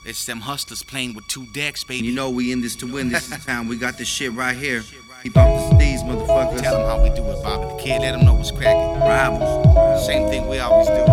It's them hustlers playing with 2 decks, baby. You know we in this to win. This is time. We got this shit right here. Keep off the steez, motherfuckers. Tell them how we do it, Bobby the Kid. Let them know what's cracking. Rivals. Same thing we always do.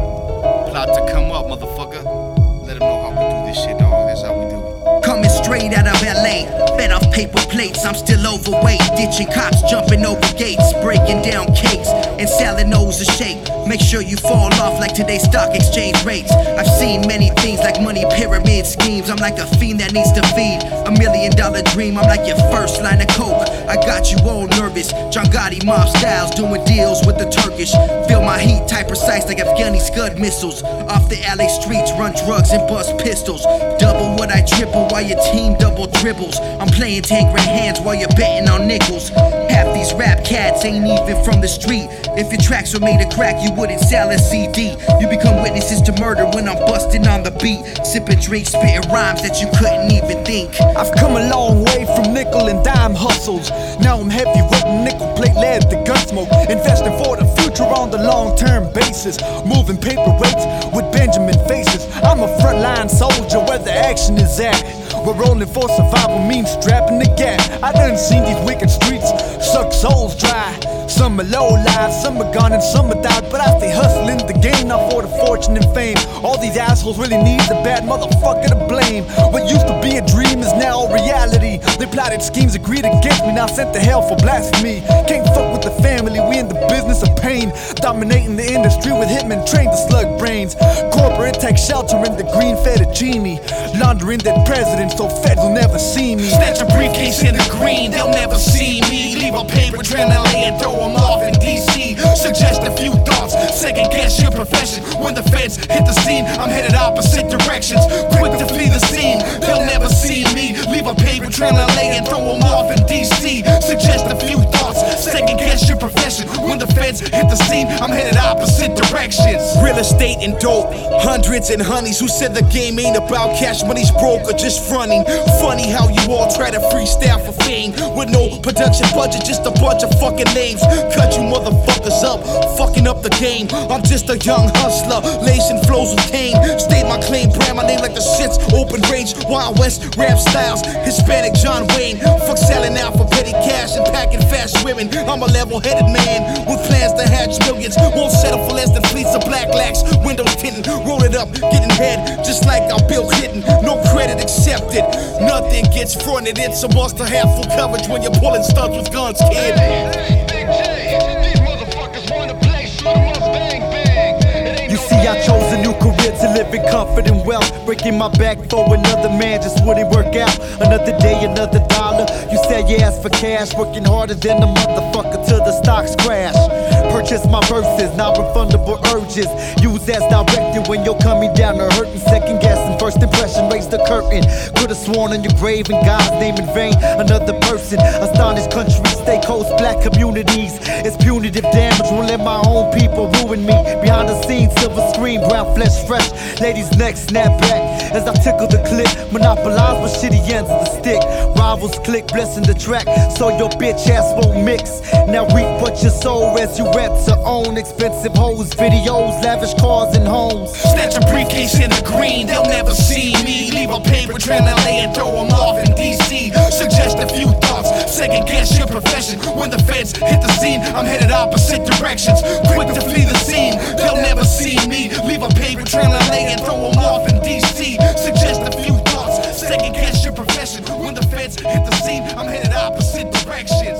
Plot to come up, motherfucker. Let them know how we do this shit, dog. That's how we do it. Coming straight out of LA, fed off paper plates, I'm still overweight. Ditching cops, jumping over gates, breaking down cakes, and selling those a shake. Make sure you fall off like today's stock exchange rates. I've seen many things like money pyramid schemes. I'm like a fiend that needs to feed $1 million dream. I'm like your first line of coke. I got you all nervous. John Gotti mob styles, doing deals with the Turkish. Feel my heat type precise like Afghani Scud missiles. Off the LA streets, run drugs and bust pistols. Double what I triple while your team double dribbles. I'm playing Tangerine hands while you're betting on nickels. Half these rap cats ain't even from the street. If your tracks were made of crack, you wouldn't sell a CD. You become witnesses to murder when I'm busting on the beat. Sipping drinks, spitting rhymes that you couldn't even think. I've come a long way from nickel and dime hustles. Now I'm heavyweight, nickel plate, lead to gun smoke. Investing for the future on the long-term basis. Moving paperweights with Benjamin faces. I'm a frontline soldier where the action is at. We're rolling for survival, means strapping the gap. I done seen these wicked streets suck souls dry. Some are low lives, some are gone and some are died. But I stay hustling the game, not for the fortune and fame. All these assholes really need a bad motherfucker to blame. What used to be a dream is now a reality. They plotted schemes, agreed against me, now sent to hell for blasphemy. Can't fuck with the family, we in the business of pain. Dominating the industry with hitmen trained to slug brains. Corporate tech sheltering the green fettuccine. Laundering that president so feds will never see me. Snatch a briefcase in the green, they'll never see me. Leave a paper trail in LA and throw them off in DC. Suggest a few thoughts, second guess your profession. When the feds hit the scene, I'm headed opposite directions. Quick to flee the scene, they'll never see me. Leave a paper trail in LA and throw them off in DC. Suggest a few thoughts, second guess your profession. When the feds hit the scene, I'm headed opposite directions. Real estate and dope, hundreds and honeys who said the game ain't about cash money's broke or just fronting. Funny how you all try to freestyle for fame with no production budget, just a bunch of fucking names. Cut you motherfuckers up, fucking up the game. I'm just a young hustler, lacing flows with cane. State my claim, brand my name like the shit's open range. Wild West rap styles, Hispanic John Wayne. Fuck selling out for petty cash and packing fast women. I'm a level-headed man with plans to hatch millions. Won't settle for less than fleets of black lax. Windows tinting, roll it up, getting head just like I'm Bill Clinton. No credit accepted, nothing gets fronted. It's a must to have full coverage when you're pulling stunts with guns, kid. Hey, Big J, these motherfuckers wanna play, shoot 'em up, bang, bang. You see, I chose a new career to live in comfort and wealth. Breaking my back for another man just wouldn't work out. Another day, another dollar. You said you asked for cash, working harder than a motherfucker till the stocks crash. Purchase my verses, non-refundable urges. Use as directed when you're coming down to hurting. Second guessing, first impression, raise the curtain. Could've sworn on your grave in God's name in vain. Another person, astonished countries, stay coast, black communities. It's punitive damage, won't let my own people ruin me. Behind the scenes, silver screen, brown flesh fresh. Ladies' necks snap back as I tickle the clip. Monopolize with shitty ends of the stick. Rivals click, blessing the track, so your bitch ass won't mix. Now reap what you sow as you rent to own. Expensive hoes, videos, lavish cars and homes. Snatch a briefcase in the green, they'll never see me. Leave a paper trail in LA and throw them off in DC. Suggest a few thoughts, second guess your profession. When the feds hit the scene, I'm headed opposite directions. Quick to flee the scene, they'll never see me. Leave a paper trail in LA and throw them off in DC. Suggest a few thoughts, second guess your profession. When the feds hit the scene, I'm headed opposite directions.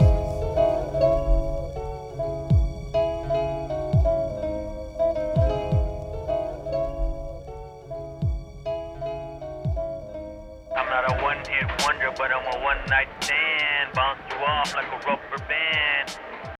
I'm not a one-hit wonder, but I'm a one-night stand. Bounce you off like a rubber band.